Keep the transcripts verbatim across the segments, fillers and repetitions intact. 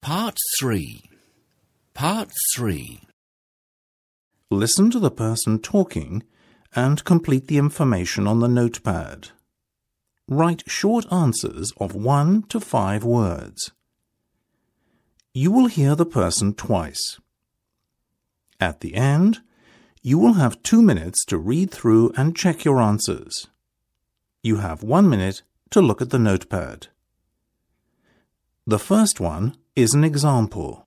Part three. Part three. Listen to the person talking and complete the information on the notepad. Write short answers of one to five words. You will hear the person twice. At the end, you will have two minutes to read through and check your answers. You have one minute to look at the notepad. The first one is an example.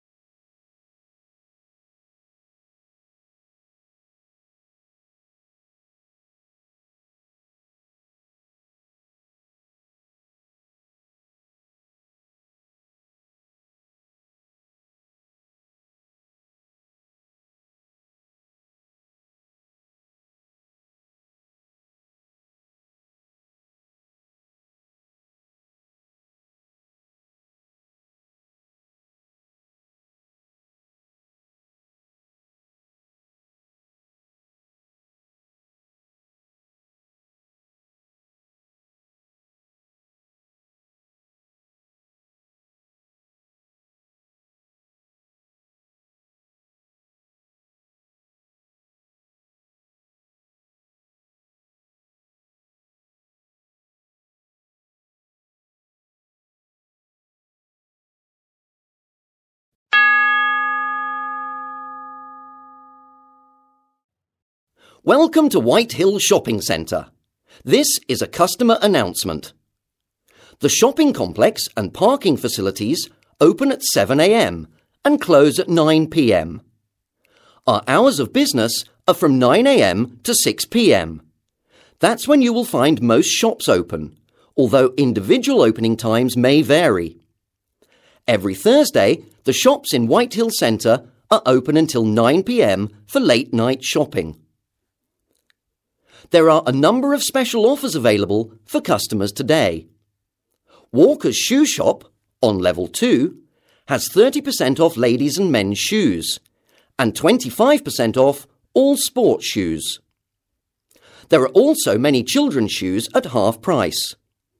Welcome to White Hill Shopping Centre. This is a customer announcement. The shopping complex and parking facilities open at seven a m and close at nine p m. Our hours of business are from nine a m to six p m. That's when you will find most shops open, although individual opening times may vary. Every Thursday, the shops in White Hill Centre are open until nine p m for late night shopping. There are a number of special offers available for customers today. Walker's Shoe Shop, on level two, has thirty percent off ladies' and men's shoes and twenty-five percent off all sports shoes. There are also many children's shoes at half price.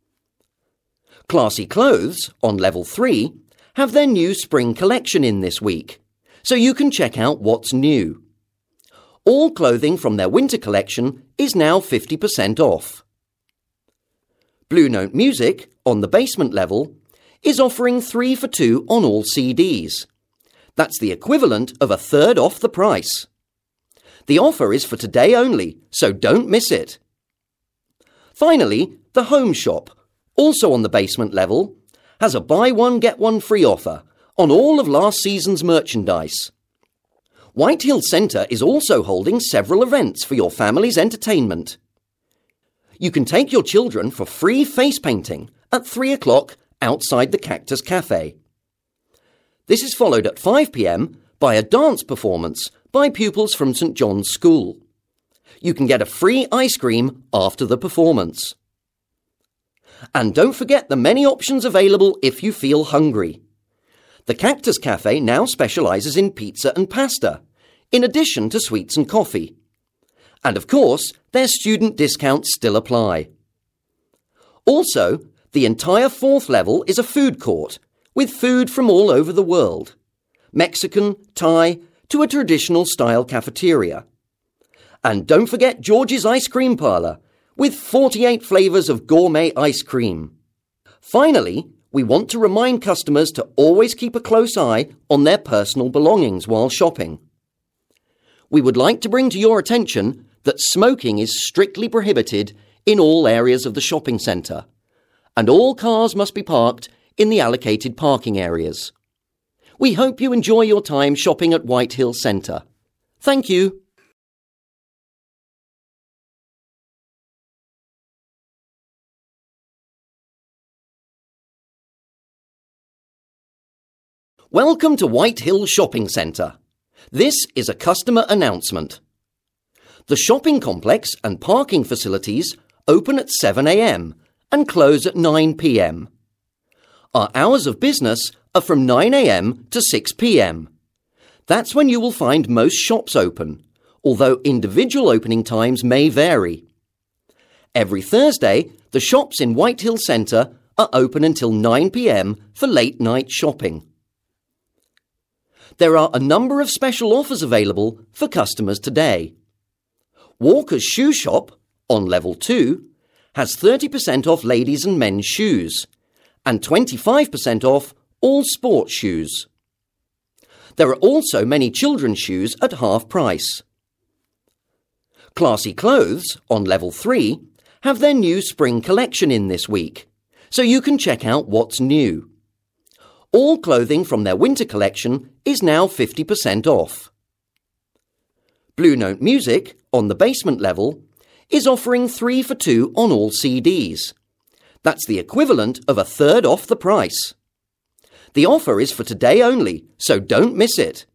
Classy Clothes, on level three, have their new spring collection in this week, so you can check out what's new. All clothing from their winter collection is now fifty percent off. Blue Note Music, on the basement level, is offering three for two on all C Ds. That's the equivalent of a third off the price. The offer is for today only, so don't miss it. Finally, the Home Shop, also on the basement level, has a buy one get one free offer on all of last season's merchandise. White Hill Centre is also holding several events for your family's entertainment. You can take your children for free face painting at three o'clock outside the Cactus Cafe. This is followed at five p m by a dance performance by pupils from St John's School. You can get a free ice cream after the performance. And don't forget the many options available if you feel hungry. The Cactus Cafe now specialises in pizza and pasta, in addition to sweets and coffee. And of course, their student discounts still apply. Also, the entire fourth level is a food court, with food from all over the world. Mexican, Thai, to a traditional style cafeteria. And don't forget George's Ice Cream Parlour, with forty-eight flavours of gourmet ice cream. Finally, we want to remind customers to always keep a close eye on their personal belongings while shopping. We would like to bring to your attention that smoking is strictly prohibited in all areas of the shopping centre, and all cars must be parked in the allocated parking areas. We hope you enjoy your time shopping at White Hill Centre. Thank you. Welcome to White Hill Shopping Centre. This is a customer announcement. The shopping complex and parking facilities open at seven a m and close at nine p m. Our hours of business are from nine a m to six p m. That's when you will find most shops open, although individual opening times may vary. Every Thursday, the shops in White Hill Centre are open until nine p m for late night shopping. There are a number of special offers available for customers today. Walker's Shoe Shop, on level two, has thirty percent off ladies' and men's shoes and twenty-five percent off all sports shoes. There are also many children's shoes at half price. Classy Clothes, on level three, have their new spring collection in this week, so you can check out what's new. All clothing from their winter collection is now fifty percent off. Blue Note Music, on the basement level, is offering three for two on all C Ds. That's the equivalent of a third off the price. The offer is for today only, so don't miss it.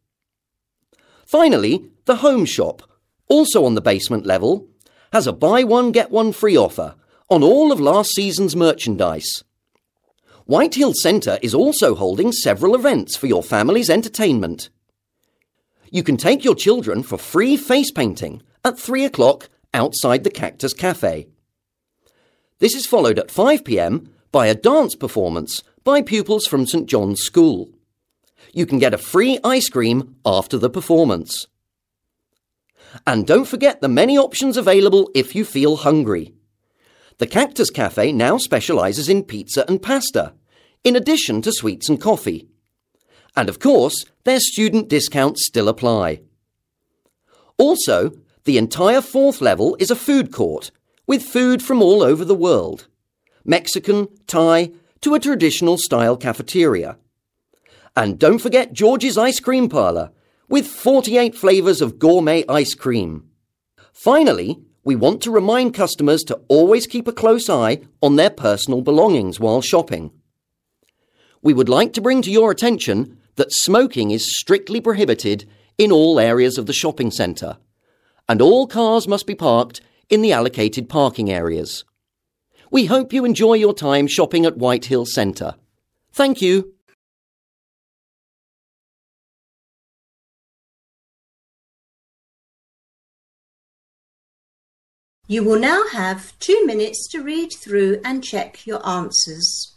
Finally, the Home Shop, also on the basement level, has a buy one get one free offer on all of last season's merchandise. Whitehill Centre is also holding several events for your family's entertainment. You can take your children for free face painting at three o'clock outside the Cactus Cafe. This is followed at five p m by a dance performance by pupils from St John's School. You can get a free ice cream after the performance. And don't forget the many options available if you feel hungry. The Cactus Cafe now specialises in pizza and pasta, in addition to sweets and coffee. And of course, their student discounts still apply. Also, the entire fourth level is a food court, with food from all over the world. Mexican, Thai, to a traditional style cafeteria. And don't forget George's Ice Cream Parlour, with forty-eight flavours of gourmet ice cream. Finally, we want to remind customers to always keep a close eye on their personal belongings while shopping. We would like to bring to your attention that smoking is strictly prohibited in all areas of the shopping centre, and all cars must be parked in the allocated parking areas. We hope you enjoy your time shopping at Whitehill Centre. Thank you. You will now have two minutes to read through and check your answers.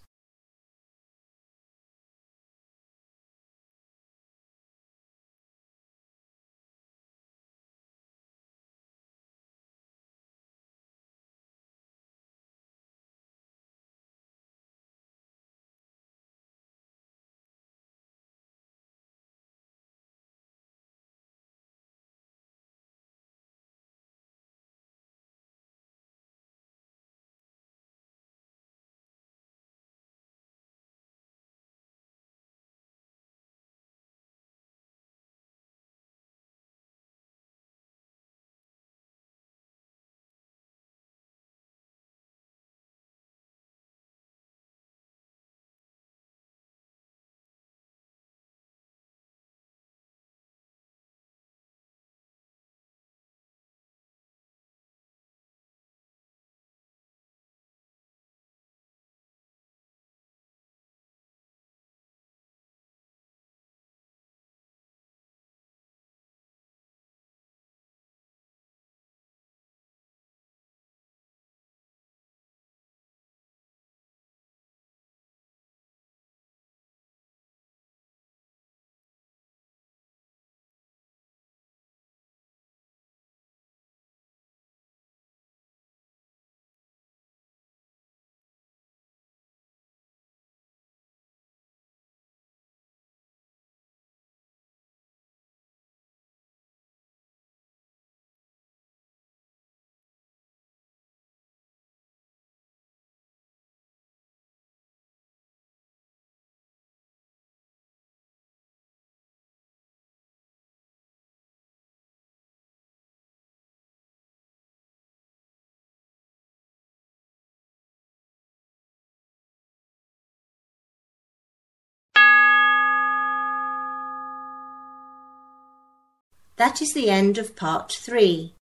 That is the end of part three.